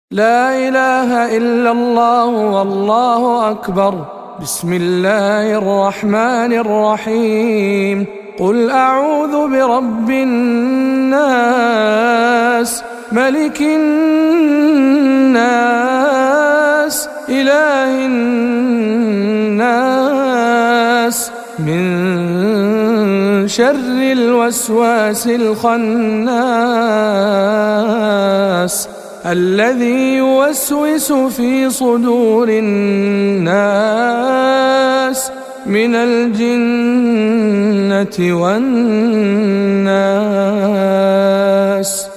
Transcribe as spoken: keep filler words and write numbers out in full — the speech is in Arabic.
لا إله إلا الله والله أكبر. بسم الله الرحمن الرحيم. قل أعوذ برب الناس ملك الناس إله الناس من شر الوسواس الخناس الذي يوسوس في صدور الناس من الجنة والناس.